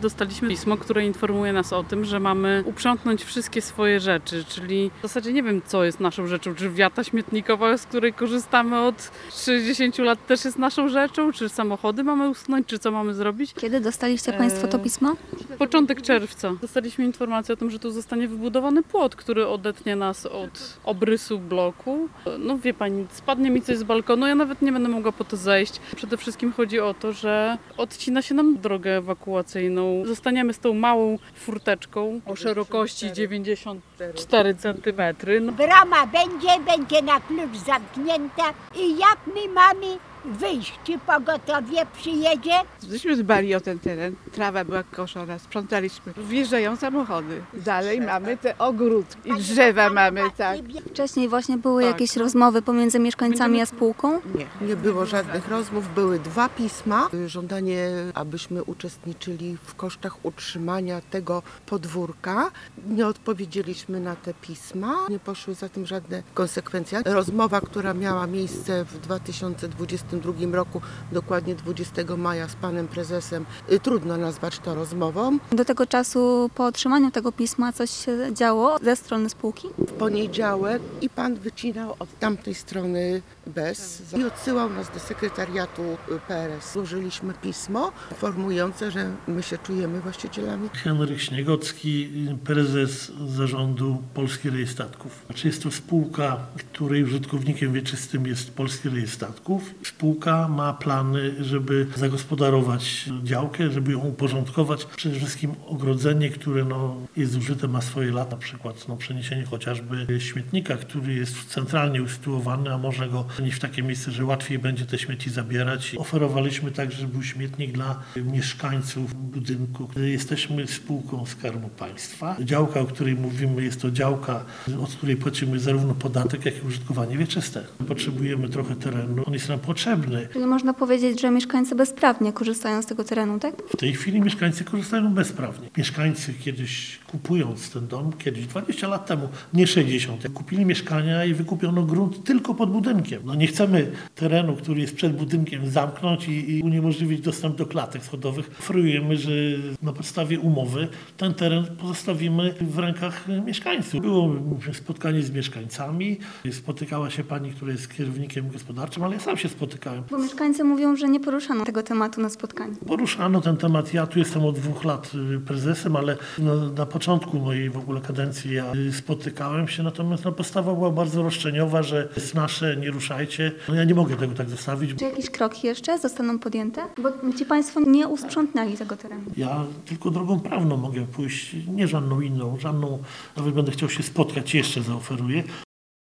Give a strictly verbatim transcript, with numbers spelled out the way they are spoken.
dostaliśmy pismo, które informuje nas o tym, że mamy uprzątnąć wszystkie swoje rzeczy, czyli w zasadzie nie wiem, co jest naszą rzeczą, czy wiata śmietnikowa, z której korzystamy od sześćdziesięciu lat, też jest naszą rzeczą, czy samochody mamy usunąć, czy co mamy zrobić. Kiedy dostaliście Państwo to pismo? Początek czerwca. Dostaliśmy informację o tym, że tu zostanie wybudowany płot, który odetnie nas od obrysu bloku. No wie pani, spadnie mi coś z balkonu, ja nawet nie będę mogła po to zejść. Przede wszystkim chodzi o to, że odcina się nam drogę ewakuacyjną. Zostaniemy z tą małą furteczką o szerokości dziewięćdziesiąt cztery centymetry. No, Brama będzie, będzie na klucz zamknięta i jak my mamy wyjść? Czy pogotowie przyjedzie? Żeśmy dbali o ten teren, trawa była koszona, sprzątaliśmy. Wjeżdżają samochody. Dalej mamy te ogródki i drzewa mamy, tak. Wcześniej właśnie były Tak. jakieś rozmowy pomiędzy mieszkańcami a spółką? Nie. Nie było żadnych rozmów, były dwa pisma. Żądanie, abyśmy uczestniczyli w kosztach utrzymania tego podwórka. Nie odpowiedzieliśmy na te pisma, nie poszły za tym żadne konsekwencje. Rozmowa, która miała miejsce w dwa tysiące dwudziestym drugim roku, dokładnie dwudziestego maja z panem prezesem, y, trudno nazwać to rozmową. Do tego czasu po otrzymaniu tego pisma coś się działo ze strony spółki? W poniedziałek i pan wycinał od tamtej strony bez i odsyłał nas do sekretariatu P R S. Złożyliśmy pismo informujące, że my się czujemy właścicielami. Henryk Śniegocki, prezes zarządu Polski Rejestr Statków. Znaczy jest to spółka, której użytkownikiem wieczystym jest Polski Rejestr Statków. Spółka ma plany, żeby zagospodarować działkę, żeby ją uporządkować. Przede wszystkim ogrodzenie, które no, jest zużyte, ma swoje lata. Na przykład no, przeniesienie chociażby śmietnika, który jest centralnie usytuowany, a można go przenieść w takie miejsce, że łatwiej będzie te śmieci zabierać. Oferowaliśmy także, żeby był śmietnik dla mieszkańców budynku. Jesteśmy spółką Skarbu Państwa. Działka, o której mówimy, jest to działka, od której płacimy zarówno podatek, jak i użytkowanie wieczyste. Potrzebujemy trochę terenu, on jest nam potrzebny. Czyli można powiedzieć, że mieszkańcy bezprawnie korzystają z tego terenu, tak? W tej chwili mieszkańcy korzystają bezprawnie. Mieszkańcy kiedyś kupując ten dom, kiedyś dwadzieścia lat temu, nie sześćdziesiąt, kupili mieszkania i wykupiono grunt tylko pod budynkiem. No nie chcemy terenu, który jest przed budynkiem, zamknąć i, i uniemożliwić dostęp do klatek schodowych. Oferujemy, że na podstawie umowy ten teren pozostawimy w rękach mieszkańców. Było spotkanie z mieszkańcami, spotykała się pani, która jest kierownikiem gospodarczym, ale ja sam się spotykałem. Bo mieszkańcy mówią, że nie poruszano tego tematu na spotkaniu. Poruszano ten temat. Ja tu jestem od dwóch lat prezesem, ale na, na początku mojej w ogóle kadencji ja spotykałem się, natomiast no, postawa była bardzo roszczeniowa, że jest nasze, nie ruszajcie. No, ja nie mogę tego tak zostawić. Czy jakieś kroki jeszcze zostaną podjęte? Bo ci Państwo nie usprzątnęli tego terenu. Ja tylko drogą prawną mogę pójść, nie żadną inną, żadną, nawet będę chciał się spotkać, jeszcze zaoferuję,